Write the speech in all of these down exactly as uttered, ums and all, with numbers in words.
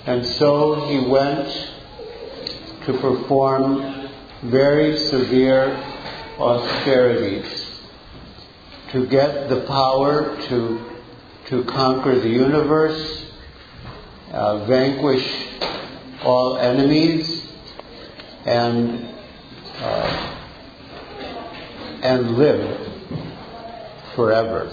And so he went to perform very severe austerities to get the power to, to conquer the universe, uh, vanquish all enemies, and uh, and live forever.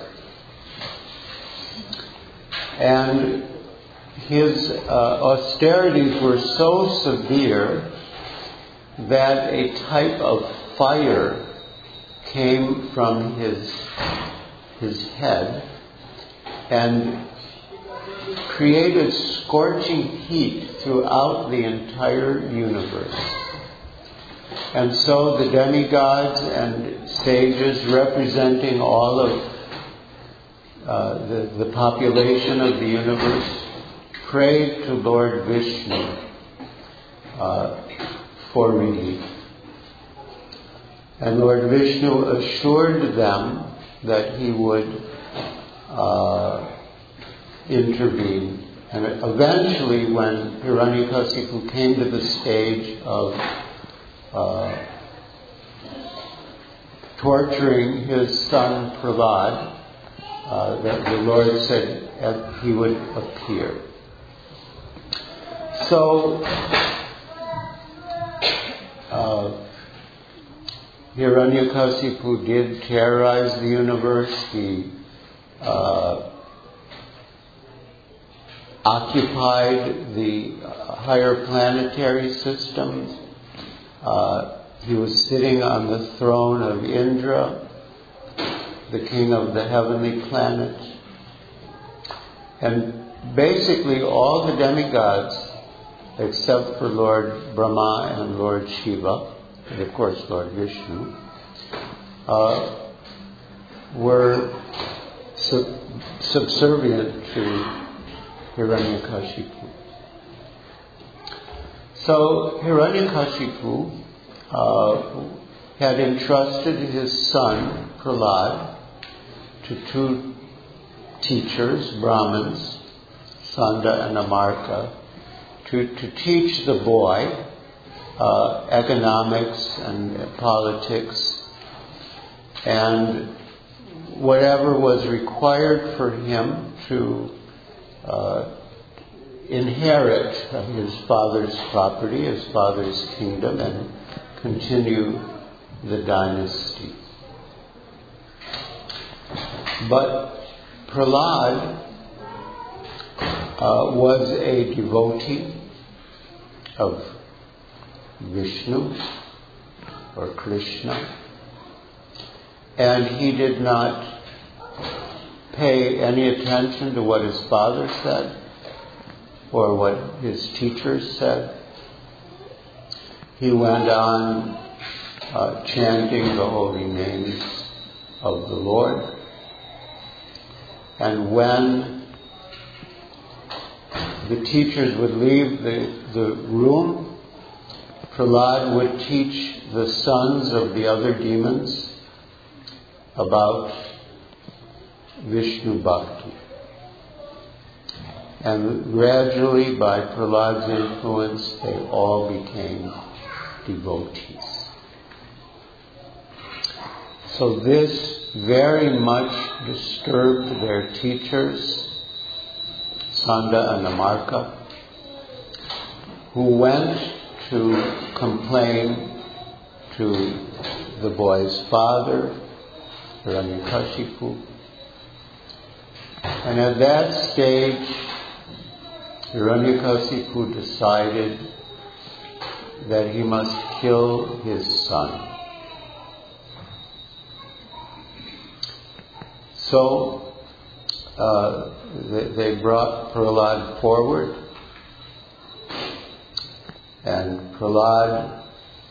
And his uh, austerities were so severe that a type of fire came from his his head and created scorching heat throughout the entire universe. And so the demigods and sages representing all of uh, the, the population of the universe prayed to Lord Vishnu uh, for relief. And Lord Vishnu assured them that he would uh, intervene. And eventually, when Hiranyakasipu came to the stage of uh, torturing his son Prahlad, uh, that the Lord said he would appear. So, uh, Hiranyakasipu did terrorize the universe. He uh, occupied the higher planetary systems. Uh, he was sitting on the throne of Indra, the king of the heavenly planets. And basically all the demigods, except for Lord Brahma and Lord Shiva, and of course Lord Vishnu, uh, were sub- subservient to Hiranyakashipu. So Hiranyakashipu uh, had entrusted his son Prahlad to two teachers, Brahmins, Sanda and Amarka, to, to teach the boy uh, economics and politics and whatever was required for him to uh, inherit his father's property, his father's kingdom, and continue the dynasty. But Prahlad uh, was a devotee of Vishnu or Krishna, and he did not pay any attention to what his father said or what his teachers said. He went on uh, chanting the holy names of the Lord. And when the teachers would leave the, the room, Prahlad would teach the sons of the other demons about Vishnu Bhakti. And gradually, by Prahlad's influence, they all became devotees. So this very much disturbed their teachers, Sanda and Amarka, who went to complain to the boy's father, Hiranyakashipu. And at that stage, Hiranyakasipu decided that he must kill his son. So uh, they, they brought Prahlad forward, and Prahlad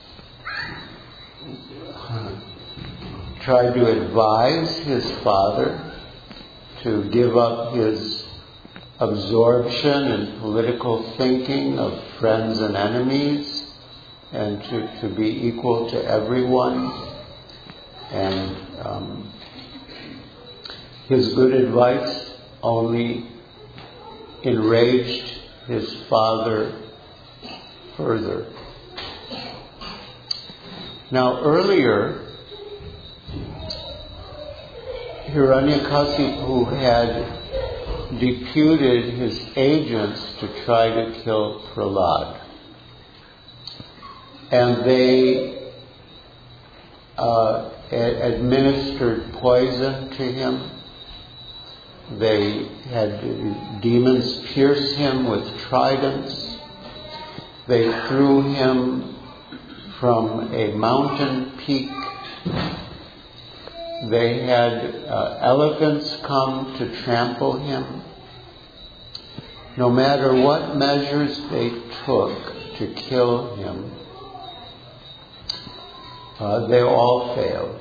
tried to advise his father to give up his absorption in political thinking of friends and enemies, and to, to be equal to everyone. And um, his good advice only enraged his father further. Now earlier, Hiranyakasipu had deputed his agents to try to kill Prahlad. And they uh, a- administered poison to him. They had demons pierce him with tridents. They threw him from a mountain peak. They had uh, elephants come to trample him. No matter what measures they took to kill him, uh, they all failed.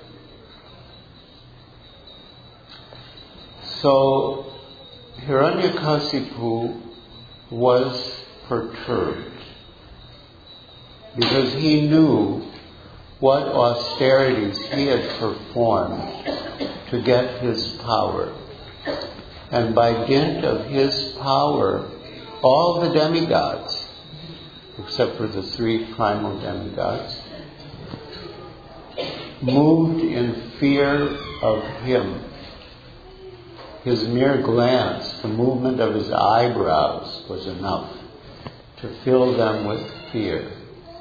So Hiranyakasipu was perturbed because he knew what austerities he had performed to get his power. And by dint of his power, all the demigods, except for the three primal demigods, moved in fear of him. His mere glance, the movement of his eyebrows was enough to fill them with fear.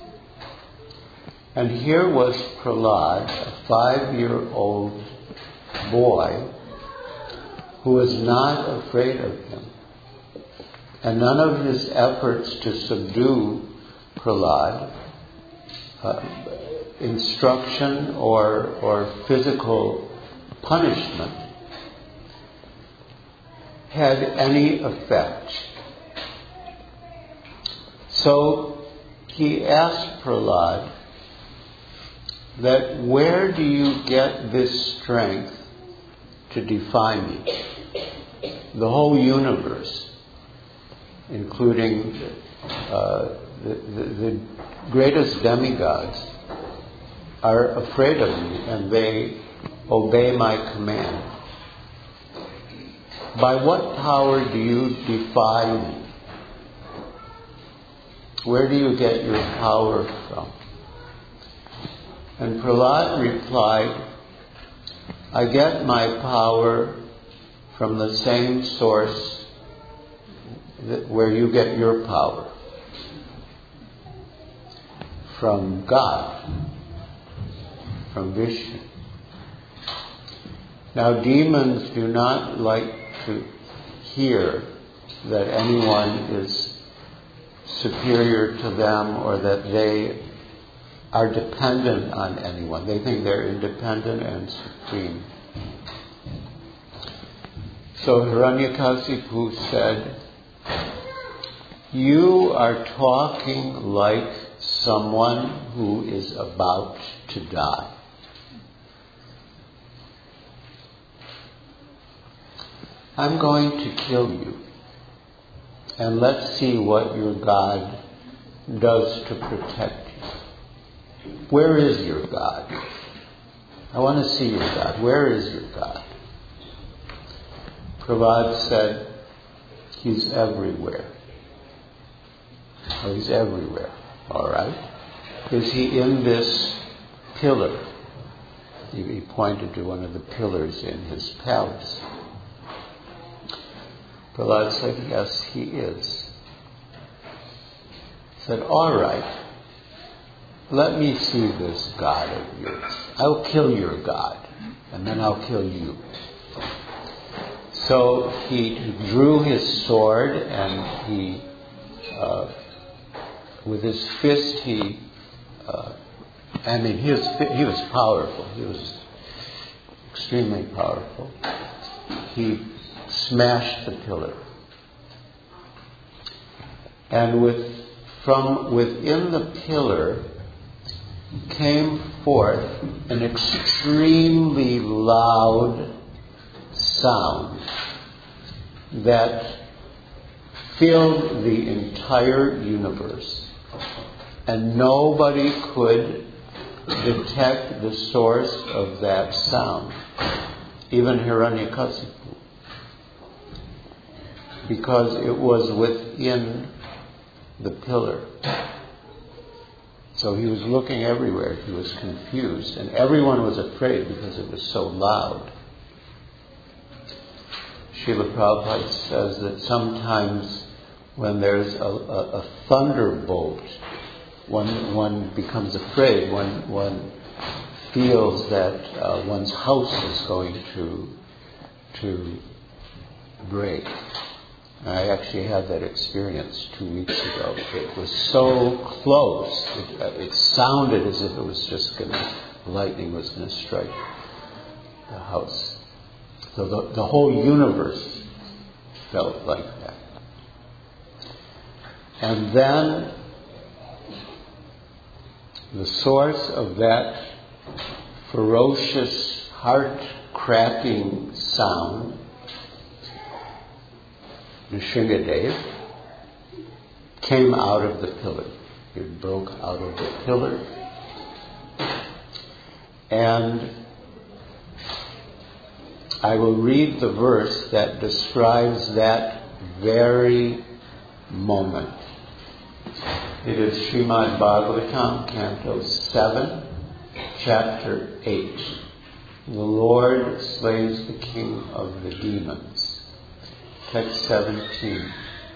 And here was Prahlad, a five-year-old boy, who was not afraid of him. And none of his efforts to subdue Prahlad, uh, instruction or, or physical punishment, had any effect. So he asked Prahlad that, where do you get this strength to defy me? The whole universe, including uh, the, the, the greatest demigods, are afraid of me and they obey my command. By what power do you defy me? Where do you get your power from? And Prahlad replied, I get my power from the same source that where you get your power. From God. From Vishnu. Now demons do not like to hear that anyone is superior to them or that they are dependent on anyone. They think they're independent and supreme. So Hiranyakasipu said, you are talking like someone who is about to die. I'm going to kill you. And let's see what your God does to protect you. Where is your God? I want to see your God. Where is your God? Prahlad said, he's everywhere. Oh, he's everywhere. All right. Is he in this pillar? He pointed to one of the pillars in his palace. Prahlad said, yes, he is. He said, all right. Let me see this God of yours. I'll kill your God, and then I'll kill you. So he drew his sword, and he, uh, with his fist, he, uh, I mean, he was, he was powerful. He was extremely powerful. He smashed the pillar. And with, from within the pillar, came forth an extremely loud sound that filled the entire universe, and nobody could detect the source of that sound, even Hiranyakasipu. because it was within the pillar. So he was looking everywhere. He was confused. And everyone was afraid because it was so loud. Srila Prabhupada says that sometimes when there's a, a, a thunderbolt, one, one becomes afraid. One, one feels that uh, one's house is going to, to break. I actually had that experience two weeks ago. It was so close. It, uh, it sounded as if it was just going to, lightning was going to strike the house. So the, the whole universe felt like that. And then the source of that ferocious, heart-cracking sound, Nrsingadev, came out of the pillar. It broke out of the pillar. And I will read the verse that describes that very moment. It is Srimad Bhagavatam, Canto seven, Chapter eight. The Lord slays the king of the demons. Text seventeen.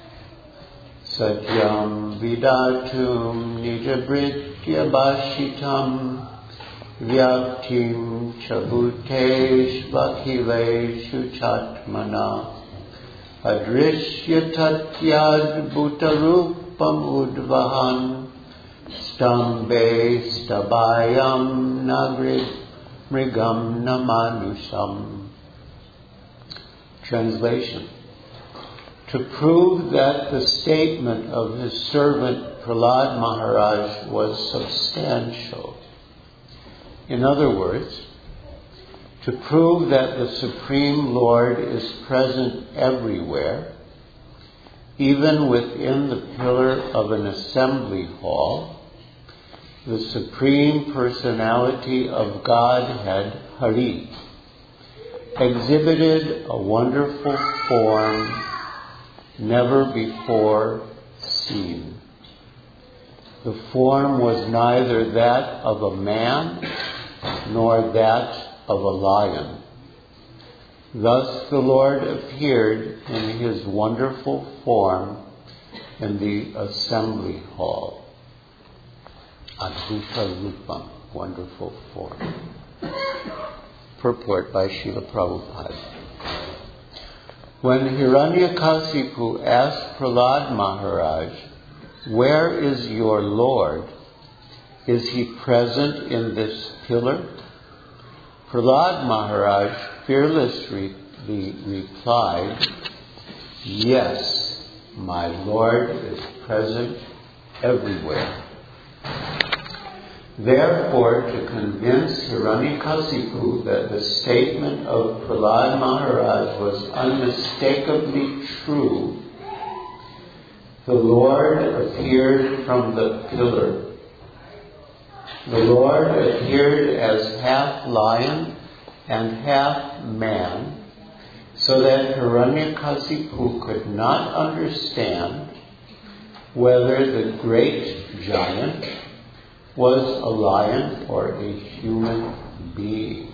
Satyam vidatum nijabritya bashitam vyaktim chabutesh vakileshu chatmana adrishya tatyad bhutarupam udvahan stambe stabayam nagrid mrigam namanusam. Translation. To prove that the statement of his servant Prahlad Maharaj was substantial. In other words, to prove that the Supreme Lord is present everywhere, even within the pillar of an assembly hall, the Supreme Personality of Godhead, Hari, exhibited a wonderful form never before seen. The form was neither that of a man nor that of a lion. Thus the Lord appeared in his wonderful form in the assembly hall. Adbhuta Rupam, wonderful form. Purport by Srila Prabhupada. When Hiranyakasipu asked Prahlad Maharaj, "Where is your Lord? Is he present in this pillar?" Prahlad Maharaj fearlessly replied, "Yes, my Lord is present everywhere." Therefore, to convince Hiranyakasipu that the statement of Prahlad Maharaj was unmistakably true, the Lord appeared from the pillar. The Lord appeared as half lion and half man, so that Hiranyakasipu could not understand whether the great giant was a lion or a human being.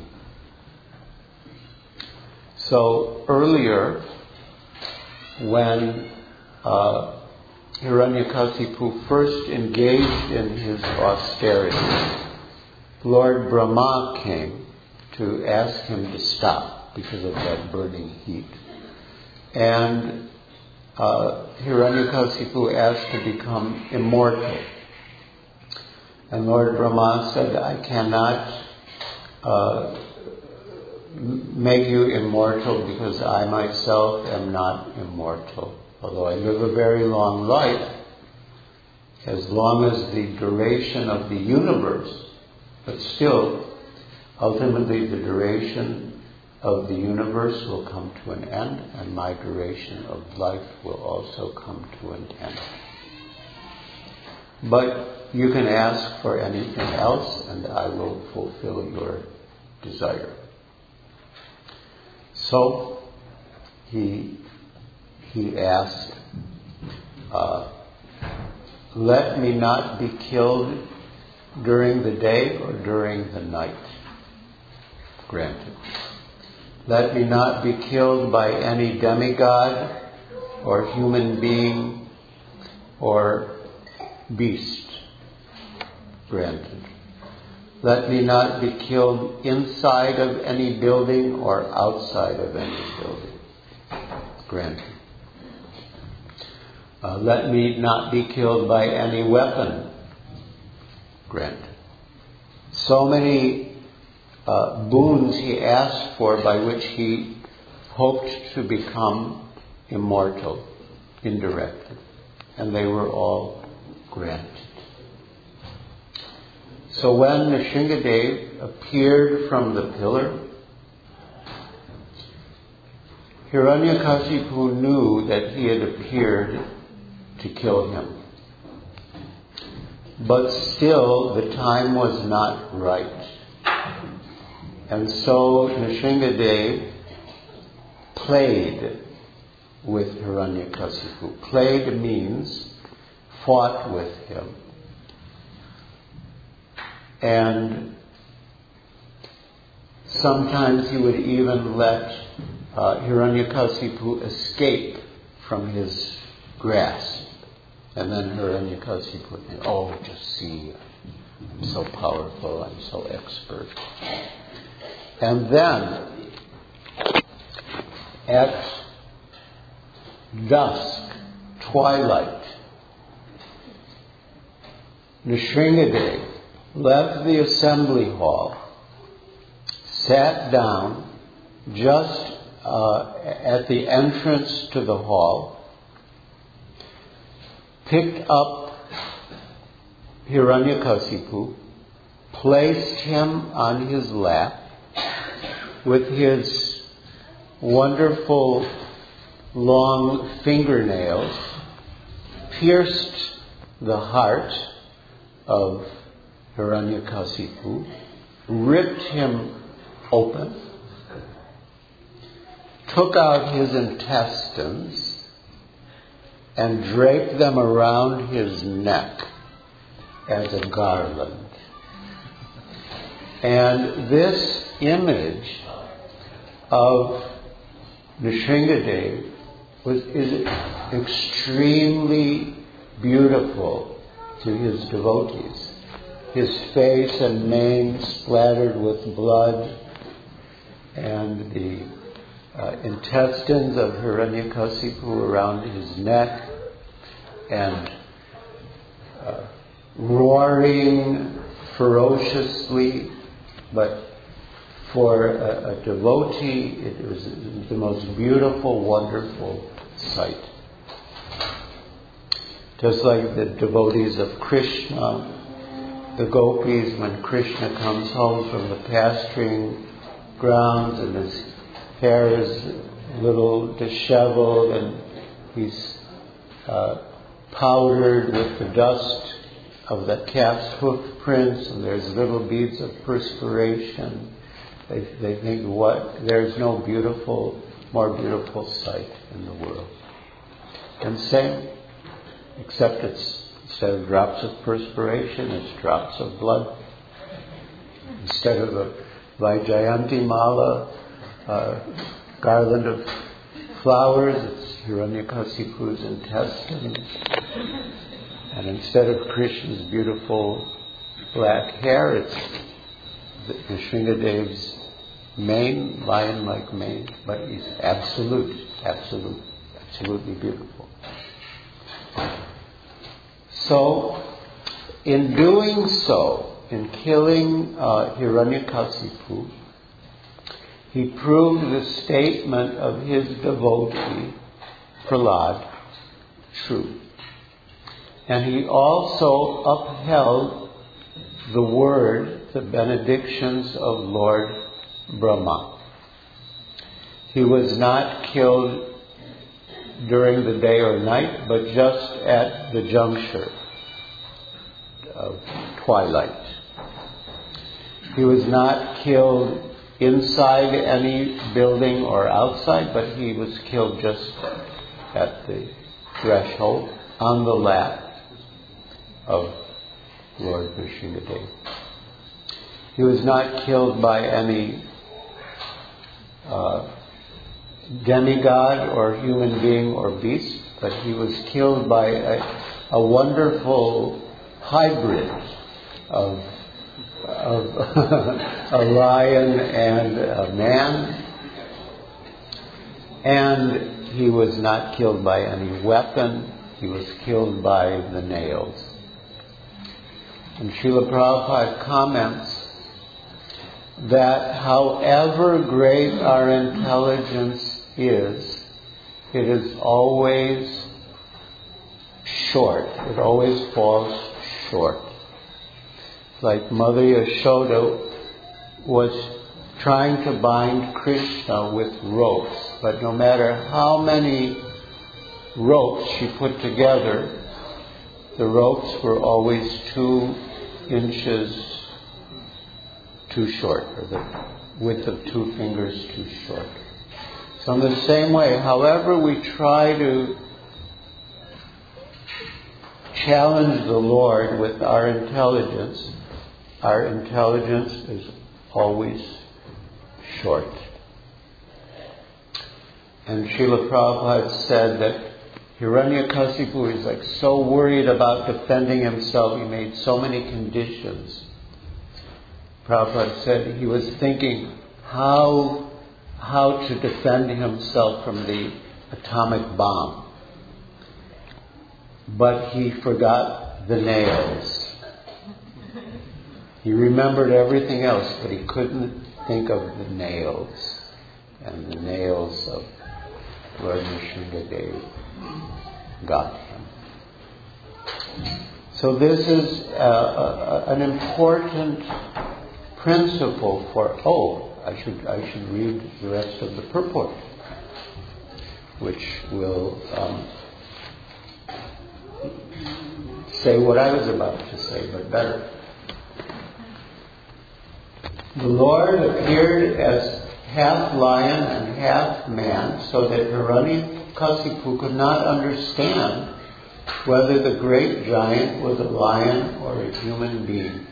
So earlier, when uh, Hiranyakasipu first engaged in his austerity, Lord Brahma came to ask him to stop because of that burning heat. And uh, Hiranyakasipu asked to become immortal. And Lord Brahma said, "I cannot uh, make you immortal because I myself am not immortal. Although I live a very long life, as long as the duration of the universe, but still, ultimately the duration of the universe will come to an end, and my duration of life will also come to an end. But you can ask for anything else, and I will fulfill your desire." So he he asked, uh, let me not be killed during the day or during the night. Granted. Let me not be killed by any demigod or human being or beast. Granted. Let me not be killed inside of any building or outside of any building. Granted. Uh, let me not be killed by any weapon. Granted. So many uh, boons he asked for by which he hoped to become immortal indirectly. And they were all granted. So when Nrsingadev appeared from the pillar, Hiranyakashipu knew that he had appeared to kill him. But still, the time was not right. And so Nrsingadev played with Hiranyakashipu. Played means fought with him. And sometimes he would even let uh, Hiranyakashipu escape from his grasp. And then Hiranyakashipu would think, oh, just see, I'm so powerful, I'm so expert. And then, at dusk, twilight, Nrsingadev left the assembly hall, sat down just uh, at the entrance to the hall, picked up Hiranyakashipu, placed him on his lap with his wonderful long fingernails, pierced the heart of Hiranyakashipu, ripped him open, took out his intestines, and draped them around his neck as a garland. And this image of Nrsingadev was is extremely beautiful to his devotees. His face and mane splattered with blood, and the uh, intestines of Hiranyakashipu around his neck, and uh, roaring ferociously. But for a, a devotee, it was the most beautiful, wonderful sight. Just like the devotees of Krishna, the gopis, when Krishna comes home from the pasturing grounds and his hair is a little disheveled and he's uh, powdered with the dust of the calf's hoof prints, and there's little beads of perspiration. They, they think, what? There's no beautiful, more beautiful sight in the world. And same, except it's instead of drops of perspiration, it's drops of blood. Instead of a Vaijayanti Mala, uh, garland of flowers, it's Hiranyakashipu's intestines. And instead of Krishna's beautiful black hair, it's Nrsingadev's mane, lion-like mane, but he's absolute, absolute, absolutely beautiful. So, in doing so, in killing uh, Hiranyakashipu, he proved the statement of his devotee, Prahlad, true. And he also upheld the word, the benedictions of Lord Brahma. He was not killed during the day or night, but just at the juncture of twilight. He was not killed inside any building or outside, but he was killed just at the threshold on the lap of Lord Nrsimhadev. He was not killed by any uh, demigod or human being or beast, but he was killed by a, a wonderful hybrid of, of a lion and a man. And he was not killed by any weapon. He was killed by the nails. And Srila Prabhupada comments that however great our intelligence is, it is always short. It always falls short. Like Mother Yashoda was trying to bind Krishna with ropes, but no matter how many ropes she put together, the ropes were always two inches too short, or the width of two fingers too short. So in the same way, however we try to challenge the Lord with our intelligence, our intelligence is always short. And Srila Prabhupada said that Hiranyakasipu is like so worried about defending himself, he made so many conditions. Prabhupada said he was thinking how how to defend himself from the atomic bomb. But he forgot the nails. He remembered everything else, but he couldn't think of the nails. And the nails of Lord Nrsimhadev got him. So this is uh, a, an important principle for, oh, I should I should read the rest of the purport, which will um, say what I was about to say, but better. The Lord appeared as half lion and half man, so that Hiranyakasipu could not understand whether the great giant was a lion or a human being.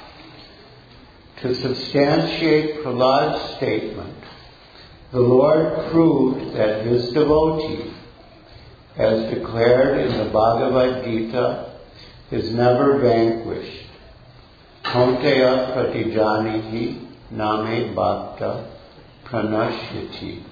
To substantiate Prahlad's statement, the Lord proved that his devotee, as declared in the Bhagavad Gita, is never vanquished. Konteya pratijanihi name bhakta pranashyati.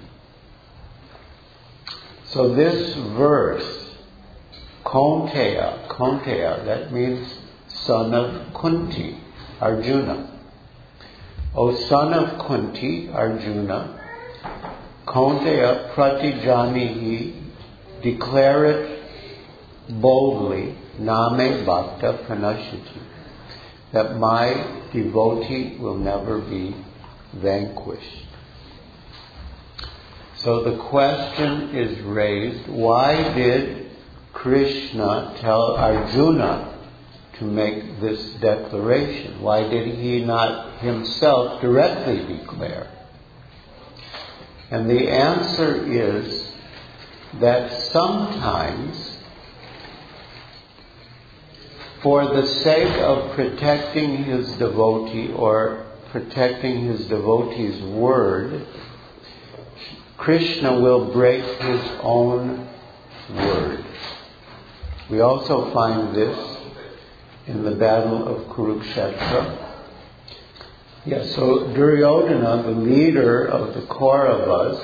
So this verse, Konteya, Konteya, that means son of Kunti, Arjuna. O son of Kunti, Arjuna, Konteya pratijanihi, declare it boldly, name bhakta pranashyati, that my devotee will never be vanquished. So the question is raised, why did Krishna tell Arjuna to make this declaration? Why did he not himself directly declare? And the answer is that sometimes, for the sake of protecting his devotee or protecting his devotee's word, Krishna will break his own word. We also find this in the battle of Kurukshetra. Yes, so Duryodhana, the leader of the Kauravas,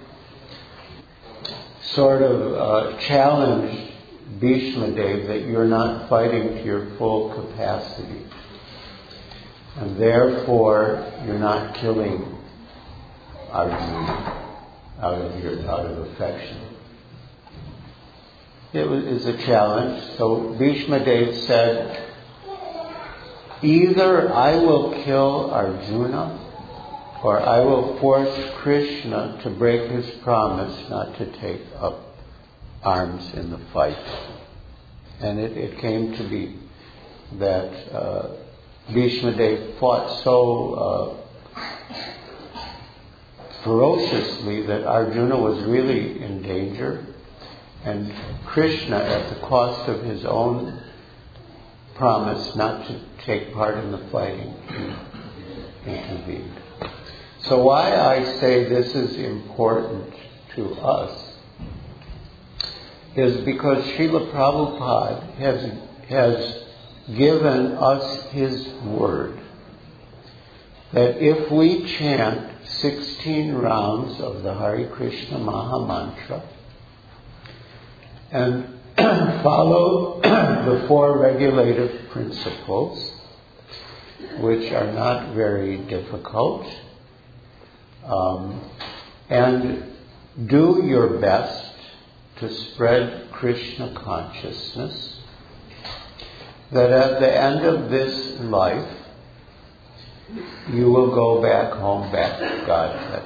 sort of uh, challenged Bhishma Dev that you're not fighting to your full capacity, and therefore you're not killing Arjuna out of your out of affection. It was is a challenge. So Bhishma Dev said, either I will kill Arjuna, or I will force Krishna to break his promise not to take up arms in the fight. And it, it came to be that uh, Bhishma Dev fought so uh, ferociously that Arjuna was really in danger. And Krishna, at the cost of his own promise not to take part in the fighting, intervened. So why I say this is important to us is because Srila Prabhupada has, has given us his word that if we chant sixteen rounds of the Hare Krishna Maha Mantra and follow the four regulative principles, which are not very difficult, um, and do your best to spread Krishna consciousness, that at the end of this life, you will go back home, back to Godhead.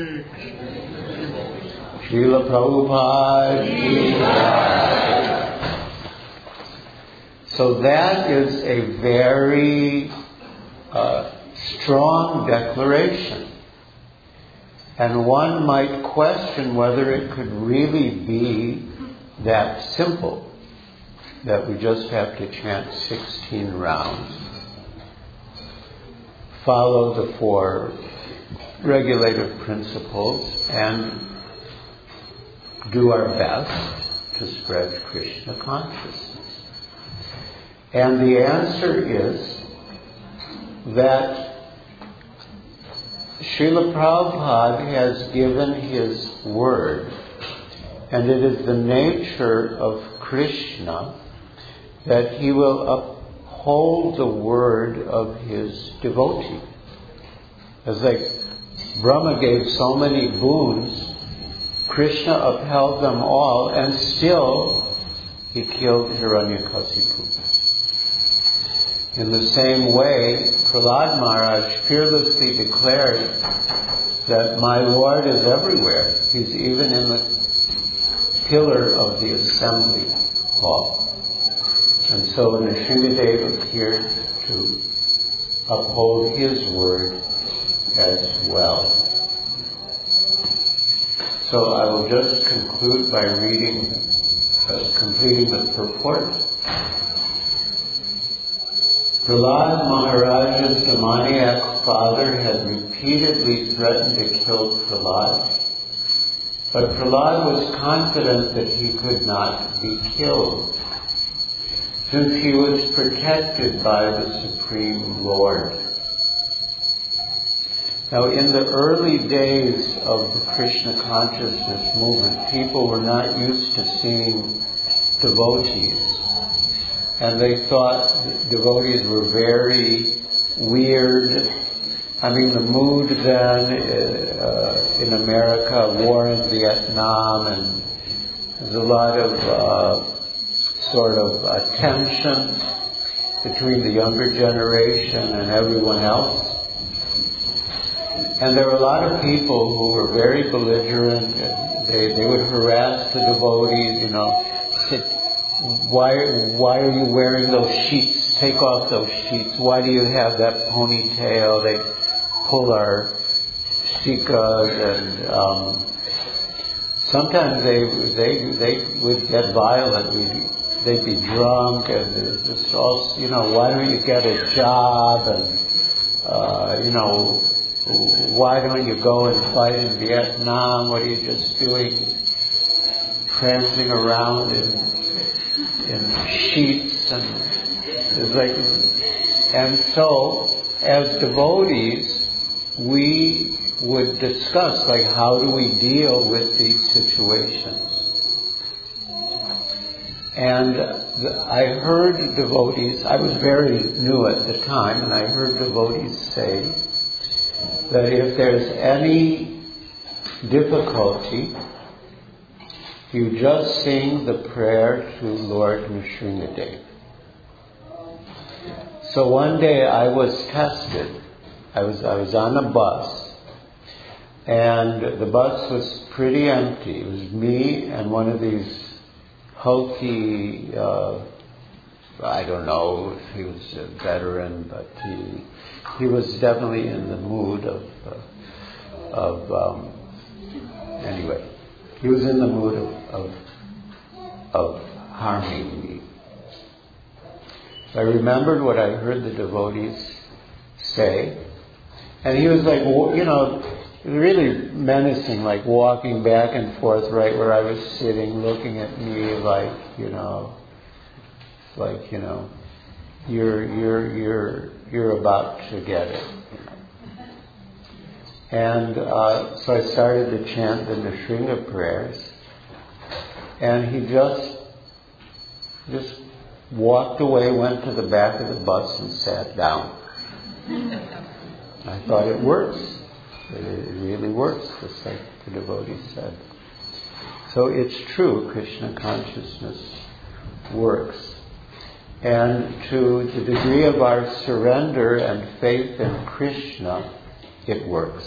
Srila Prabhupada ki jai. So that is a very uh, strong declaration. And one might question whether it could really be that simple, that we just have to chant sixteen rounds, follow the four regulative principles, and do our best to spread Krishna consciousness. And the answer is that Srila Prabhupada has given his word, and it is the nature of Krishna that he will uphold the word of his devotee. As like Brahma gave so many boons, Krishna upheld them all, and still he killed Hiranyakasipu. In the same way, Prahlad Maharaj fearlessly declared that my Lord is everywhere. He's even in the pillar of the assembly hall. And so Nrsimhadev appeared to uphold his word as well. So I will just conclude by reading, uh, completing the purport. Prahlad Maharaj's demoniac father had repeatedly threatened to kill Prahlad, but Prahlad was confident that he could not be killed, since he was protected by the Supreme Lord. Now, in the early days of the Krishna consciousness movement, people were not used to seeing devotees. And they thought devotees were very weird. I mean, the mood then uh, in America, war in Vietnam, and there's a lot of uh, sort of uh, tension between the younger generation and everyone else. And there were a lot of people who were very belligerent. And they, they would harass the devotees, you know, sit. Why, why are you wearing those sheets? Take off those sheets. Why do you have that ponytail? They pull our sikas, and um, sometimes they they they would get violent. We'd, they'd be drunk, and there's just all, you know, why don't you get a job? And uh, you know, why don't you go and fight in Vietnam? What are you just doing, prancing around in in sheets? And it's like, and so as devotees, we would discuss, like, how do we deal with these situations? And the, I heard devotees, I was very new at the time, and I heard devotees say that if there's any difficulty, you just sing the prayer to Lord Nrsimhadev. So one day I was tested. I was I was on a bus, and the bus was pretty empty. It was me and one of these hulky, uh, I don't know if he was a veteran, but he he was definitely in the mood of uh, of um, anyway. He was in the mood of, of of harming me. I remembered what I heard the devotees say, and he was like, you know, really menacing, like walking back and forth right where I was sitting, looking at me like, you know, like, you know, you're you're you're you're about to get it. You know. And uh, so I started to chant the Nrsimha prayers, and he just just walked away, went to the back of the bus and sat down. I thought it works. It really works, just like the devotee said. So it's true, Krishna consciousness works. And to the degree of our surrender and faith in Krishna, it works.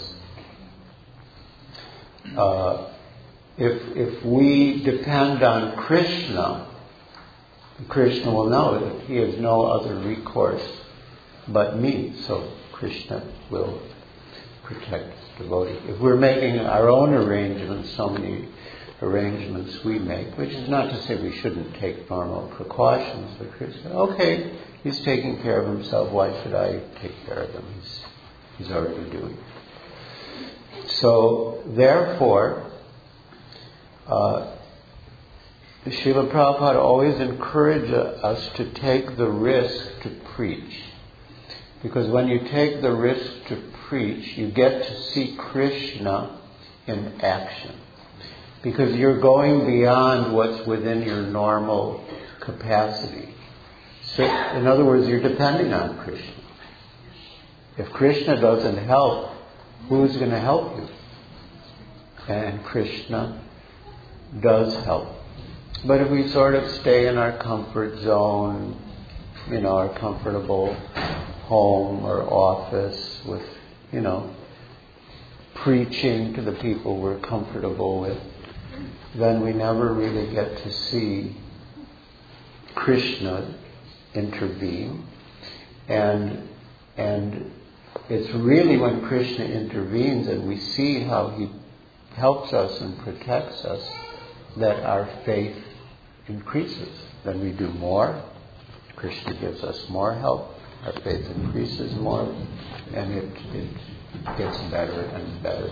Uh, if if we depend on Krishna, Krishna will know that he has no other recourse but me. So Krishna will protect the devotee. If we're making our own arrangements, so many arrangements we make, which is not to say we shouldn't take normal precautions, but Krishna, okay, he's taking care of himself, why should I take care of him? He's, he's already doing it. So, therefore, uh, Srila Prabhupada always encouraged us to take the risk to preach. Because when you take the risk to preach, you get to see Krishna in action. Because you're going beyond what's within your normal capacity. So, in other words, you're depending on Krishna. If Krishna doesn't help, who's going to help you? And Krishna does help. But if we sort of stay in our comfort zone, you know, our comfortable home or office with, you know, preaching to the people we're comfortable with, then we never really get to see Krishna intervene. And and it's really when Krishna intervenes and we see how he helps us and protects us that our faith increases. Then we do more. Krishna gives us more help. Our faith increases more, and it, it gets better and better.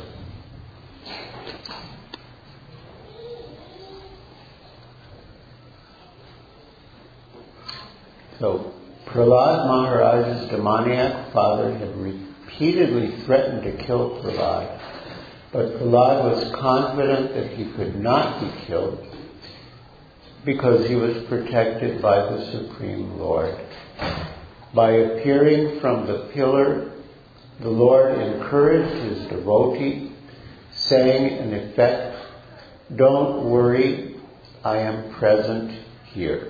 So, Prahlad Maharaj's demoniac father had repeatedly threatened to kill Prahlad, but Prahlad was confident that he could not be killed because he was protected by the Supreme Lord. By appearing from the pillar, the Lord encouraged his devotee, saying in effect, "Don't worry, I am present here."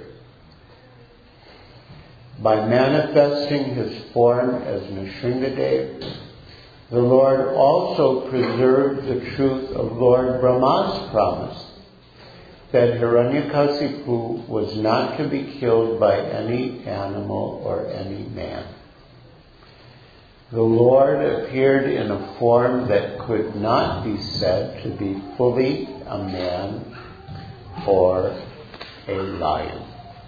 By manifesting his form as Nrsimhadev, the Lord also preserved the truth of Lord Brahma's promise that Hiranyakasipu was not to be killed by any animal or any man. The Lord appeared in a form that could not be said to be fully a man or a lion.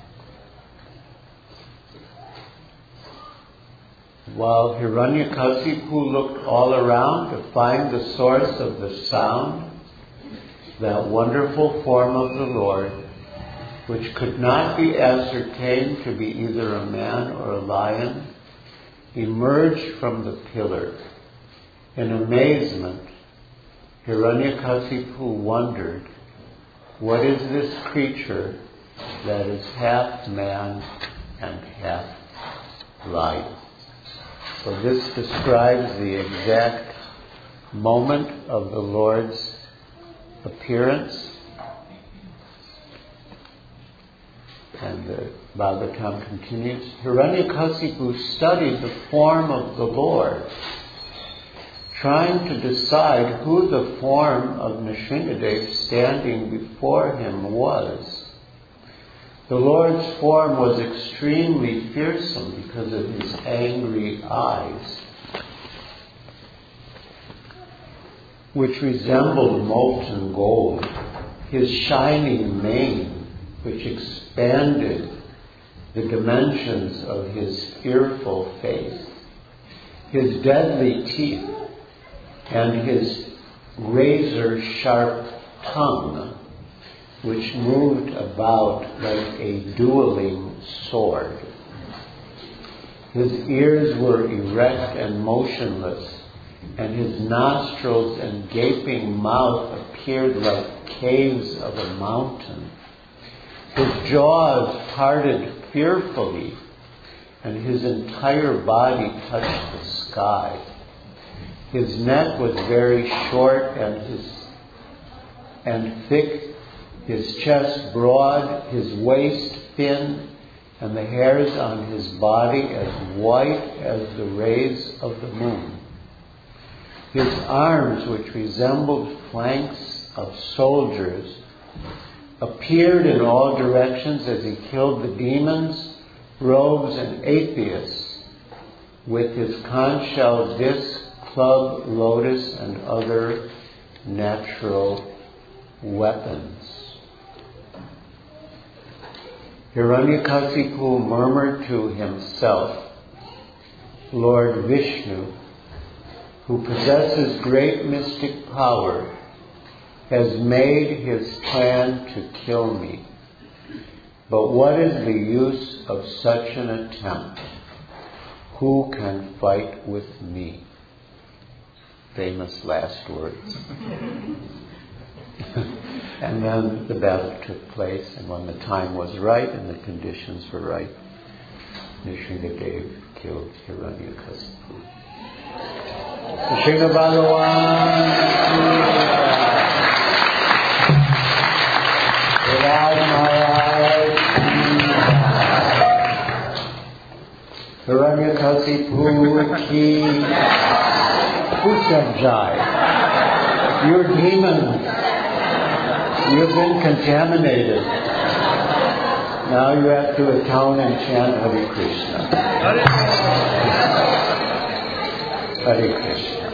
While Hiranyakasipu looked all around to find the source of the sound, that wonderful form of the Lord, which could not be ascertained to be either a man or a lion, emerged from the pillar. In amazement, Hiranyakasipu wondered, what is this creature that is half man and half lion? So this describes the exact moment of the Lord's appearance. And the Bhagavatam continues, Hiranyakasipu studied the form of the Lord, trying to decide who the form of Nrsimhadev standing before him was. The Lord's form was extremely fearsome because of his angry eyes, which resembled molten gold, his shining mane, which expanded the dimensions of his fearful face, his deadly teeth, and his razor-sharp tongue, which moved about like a dueling sword. His ears were erect and motionless, and his nostrils and gaping mouth appeared like caves of a mountain. His jaws parted fearfully, and his entire body touched the sky. His neck was very short and his and thick, his chest broad, his waist thin, and the hairs on his body as white as the rays of the moon. His arms, which resembled flanks of soldiers, appeared in all directions as he killed the demons, rogues, and atheists with his conch shell disc, club, lotus, and other natural weapons. Hiranyakasipu murmured to himself, Lord Vishnu, who possesses great mystic power, has made his plan to kill me. But what is the use of such an attempt? Who can fight with me? Famous last words. And then the battle took place, and when the time was right and the conditions were right, Nrsimhadev killed Hiranyakasipu. Srila Bhagavan Raj Maharaj Hiranyakasipu ki who said Jai? You're demons. You've been contaminated. Now you have to atone and chant Hare Krishna. Hare Krishna.